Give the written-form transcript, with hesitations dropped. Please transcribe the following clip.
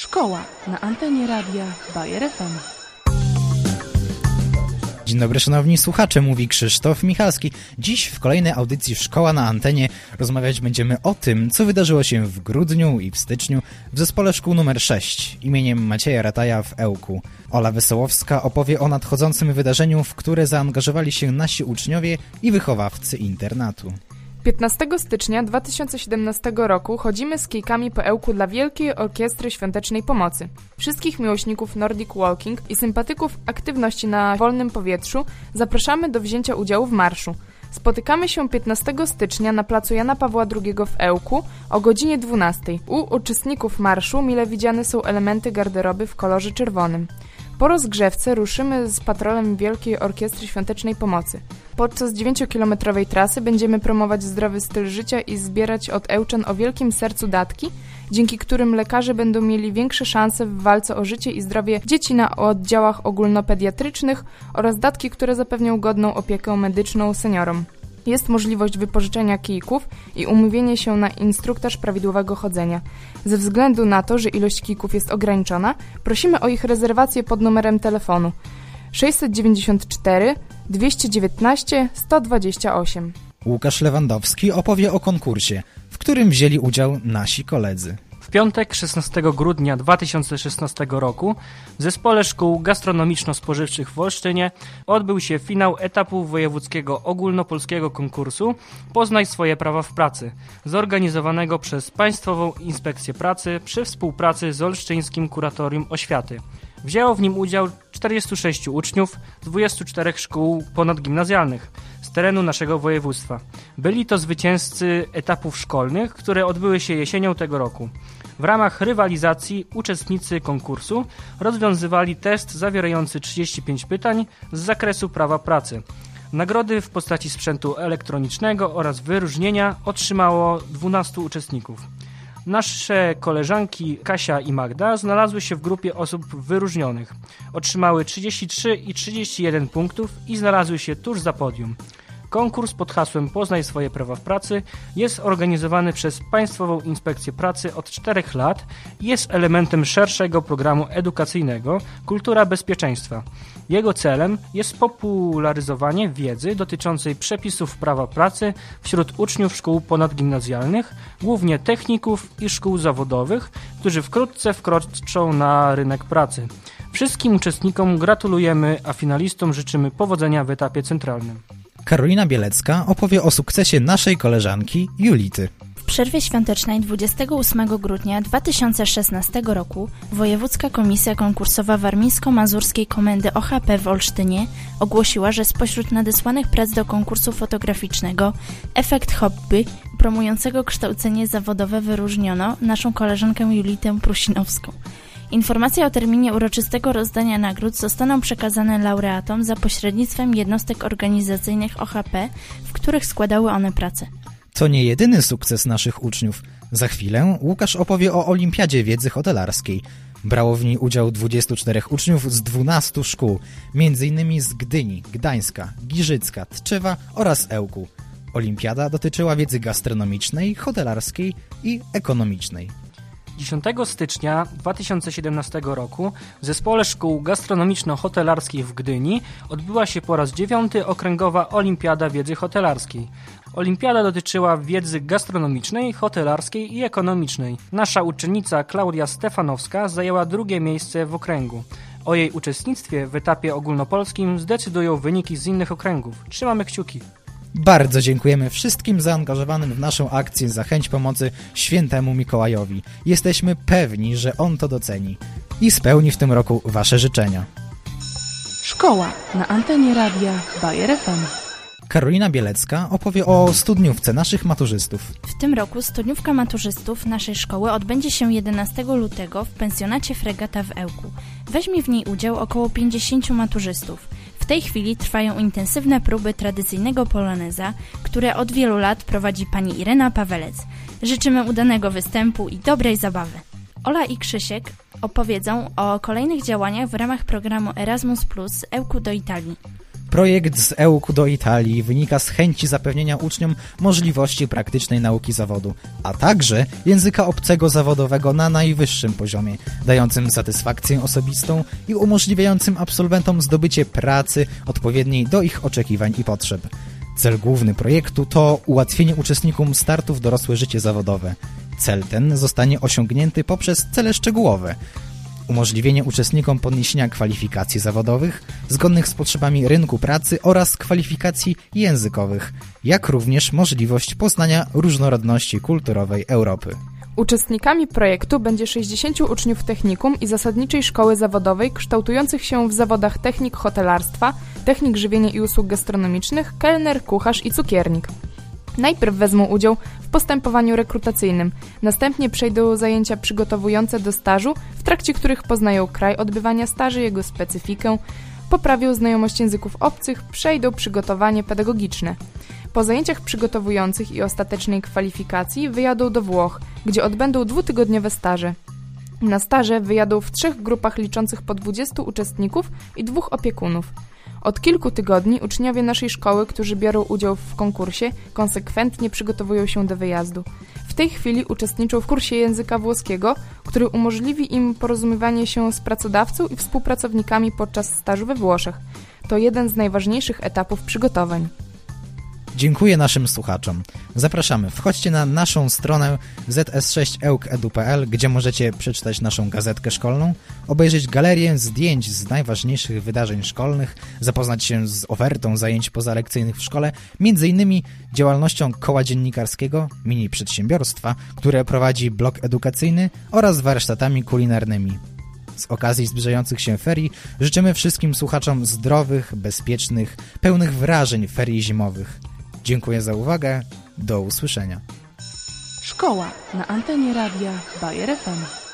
Szkoła na antenie radia Bayer FM. Dzień dobry szanowni słuchacze, mówi Krzysztof Michalski. Dziś w kolejnej audycji Szkoła na antenie rozmawiać będziemy o tym, co wydarzyło się w grudniu i w styczniu w zespole szkół nr 6 imieniem Macieja Rataja w Ełku. Ola Wesołowska opowie o nadchodzącym wydarzeniu, w które zaangażowali się nasi uczniowie i wychowawcy internatu. 15 stycznia 2017 roku chodzimy z kijkami po Ełku dla Wielkiej Orkiestry Świątecznej Pomocy. Wszystkich miłośników Nordic Walking i sympatyków aktywności na wolnym powietrzu zapraszamy do wzięcia udziału w marszu. Spotykamy się 15 stycznia na placu Jana Pawła II w Ełku o godzinie 12. U uczestników marszu mile widziane są elementy garderoby w kolorze czerwonym. Po rozgrzewce ruszymy z patrolem Wielkiej Orkiestry Świątecznej Pomocy. Podczas 9-kilometrowej trasy będziemy promować zdrowy styl życia i zbierać od Ełczan o wielkim sercu datki, dzięki którym lekarze będą mieli większe szanse w walce o życie i zdrowie dzieci na oddziałach ogólnopediatrycznych oraz datki, które zapewnią godną opiekę medyczną seniorom. Jest możliwość wypożyczenia kijków i umówienie się na instruktaż prawidłowego chodzenia. Ze względu na to, że ilość kijków jest ograniczona, prosimy o ich rezerwację pod numerem telefonu 694 219 128. Łukasz Lewandowski opowie o konkursie, w którym wzięli udział nasi koledzy. W piątek 16 grudnia 2016 roku w Zespole Szkół Gastronomiczno-Spożywczych w Olsztynie odbył się finał etapu wojewódzkiego ogólnopolskiego konkursu Poznaj swoje prawa w pracy, zorganizowanego przez Państwową Inspekcję Pracy przy współpracy z Olsztyńskim Kuratorium Oświaty. Wzięło w nim udział 46 uczniów z 24 szkół ponadgimnazjalnych z terenu naszego województwa. Byli to zwycięzcy etapów szkolnych, które odbyły się jesienią tego roku. W ramach rywalizacji uczestnicy konkursu rozwiązywali test zawierający 35 pytań z zakresu prawa pracy. Nagrody w postaci sprzętu elektronicznego oraz wyróżnienia otrzymało 12 uczestników. Nasze koleżanki Kasia i Magda znalazły się w grupie osób wyróżnionych. Otrzymały 33 i 31 punktów i znalazły się tuż za podium. Konkurs pod hasłem Poznaj swoje prawa w pracy jest organizowany przez Państwową Inspekcję Pracy od 4 lat i jest elementem szerszego programu edukacyjnego Kultura Bezpieczeństwa. Jego celem jest popularyzowanie wiedzy dotyczącej przepisów prawa pracy wśród uczniów szkół ponadgimnazjalnych, głównie techników i szkół zawodowych, którzy wkrótce wkroczą na rynek pracy. Wszystkim uczestnikom gratulujemy, a finalistom życzymy powodzenia w etapie centralnym. Karolina Bielecka opowie o sukcesie naszej koleżanki Julity. W przerwie świątecznej 28 grudnia 2016 roku Wojewódzka Komisja Konkursowa Warmińsko-Mazurskiej Komendy OHP w Olsztynie ogłosiła, że spośród nadesłanych prac do konkursu fotograficznego Efekt Hobby promującego kształcenie zawodowe wyróżniono naszą koleżankę Julitę Prusinowską. Informacje o terminie uroczystego rozdania nagród zostaną przekazane laureatom za pośrednictwem jednostek organizacyjnych OHP, w których składały one pracę. To nie jedyny sukces naszych uczniów. Za chwilę Łukasz opowie o Olimpiadzie Wiedzy Hotelarskiej. Brało w niej udział 24 uczniów z 12 szkół, m.in. z Gdyni, Gdańska, Giżycka, Tczewa oraz Ełku. Olimpiada dotyczyła wiedzy gastronomicznej, hotelarskiej i ekonomicznej. 10 stycznia 2017 roku w Zespole Szkół Gastronomiczno-Hotelarskich w Gdyni odbyła się po raz 9. Okręgowa Olimpiada Wiedzy Hotelarskiej. Olimpiada dotyczyła wiedzy gastronomicznej, hotelarskiej i ekonomicznej. Nasza uczennica Klaudia Stefanowska zajęła 2. miejsce w okręgu. O jej uczestnictwie w etapie ogólnopolskim zdecydują wyniki z innych okręgów. Trzymamy kciuki. Bardzo dziękujemy wszystkim zaangażowanym w naszą akcję za chęć pomocy świętemu Mikołajowi. Jesteśmy pewni, że on to doceni i spełni w tym roku wasze życzenia. Szkoła na antenie radia Bayer FM. Karolina Bielecka opowie o studniówce naszych maturzystów. W tym roku studniówka maturzystów naszej szkoły odbędzie się 11 lutego w pensjonacie Fregata w Ełku. Weźmie w niej udział około 50 maturzystów. W tej chwili trwają intensywne próby tradycyjnego poloneza, które od wielu lat prowadzi pani Irena Pawelec. Życzymy udanego występu i dobrej zabawy. Ola i Krzysiek opowiedzą o kolejnych działaniach w ramach programu Erasmus+ z Ełku do Italii. Projekt z EUK do Italii wynika z chęci zapewnienia uczniom możliwości praktycznej nauki zawodu, a także języka obcego zawodowego na najwyższym poziomie, dającym satysfakcję osobistą i umożliwiającym absolwentom zdobycie pracy odpowiedniej do ich oczekiwań i potrzeb. Cel główny projektu to ułatwienie uczestnikom startu w dorosłe życie zawodowe. Cel ten zostanie osiągnięty poprzez cele szczegółowe. Umożliwienie uczestnikom podniesienia kwalifikacji zawodowych zgodnych z potrzebami rynku pracy oraz kwalifikacji językowych, jak również możliwość poznania różnorodności kulturowej Europy. Uczestnikami projektu będzie 60 uczniów technikum i zasadniczej szkoły zawodowej kształtujących się w zawodach technik hotelarstwa, technik żywienia i usług gastronomicznych, kelner, kucharz i cukiernik. Najpierw wezmą udział w postępowaniu rekrutacyjnym, następnie przejdą zajęcia przygotowujące do stażu, w trakcie których poznają kraj odbywania staży, jego specyfikę, poprawią znajomość języków obcych, przejdą przygotowanie pedagogiczne. Po zajęciach przygotowujących i ostatecznej kwalifikacji wyjadą do Włoch, gdzie odbędą 2-tygodniowe staże. Na staże wyjadą w 3 grupach liczących po 20 uczestników i 2 opiekunów. Od kilku tygodni uczniowie naszej szkoły, którzy biorą udział w konkursie, konsekwentnie przygotowują się do wyjazdu. W tej chwili uczestniczą w kursie języka włoskiego, który umożliwi im porozumiewanie się z pracodawcą i współpracownikami podczas stażu we Włoszech. To jeden z najważniejszych etapów przygotowań. Dziękuję naszym słuchaczom. Zapraszamy, wchodźcie na naszą stronę zs6euk.edu.pl, gdzie możecie przeczytać naszą gazetkę szkolną, obejrzeć galerię zdjęć z najważniejszych wydarzeń szkolnych, zapoznać się z ofertą zajęć pozalekcyjnych w szkole, m.in. działalnością koła dziennikarskiego, mini przedsiębiorstwa, które prowadzi blog edukacyjny oraz warsztatami kulinarnymi. Z okazji zbliżających się ferii życzymy wszystkim słuchaczom zdrowych, bezpiecznych, pełnych wrażeń ferii zimowych. Dziękuję za uwagę. Do usłyszenia. Szkoła na antenie radia Bayer FM.